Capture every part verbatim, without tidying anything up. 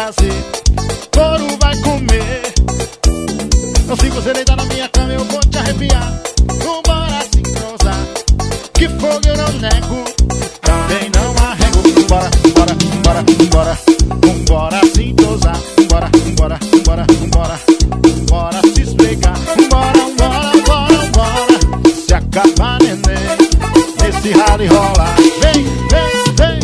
prazer, couro vai comer. Então se você deitar na minha cama eu vou te arrepiar. Vambora se entrosar, que fogo eu não nego, também não arrego. Vambora, vambora, vambora, vambora, vambora se entrosar. Vambora, vambora, vambora, vambora, vambora se esfregar. Vambora, vambora, vambora, vambora se acabar, neném, nesse ralo e rola. Vem, vem, vem.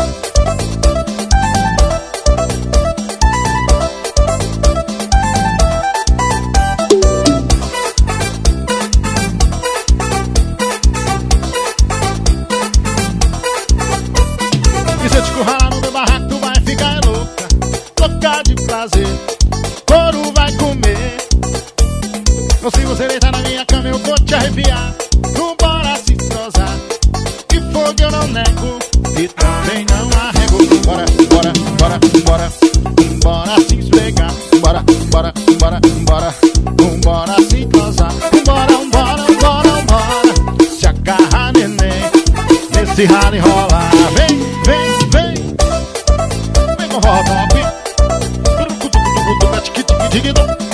E se eu te curralar no meu barraco, tu vai ficar louca, louca de prazer, couro vai comer. Ou se você deitar na minha cama eu vou te arrepiar. Vambora se estrosar, que fogo eu não nego, e também não arrego. Bora, bora, bora, bora, bora se esfregar. Bora, bora, bora, bora, bora se estrosar. Bora, bora, bora, bora se agarrar, neném, nesse ralo e rola. Vem, vem, vem, vem com forró top.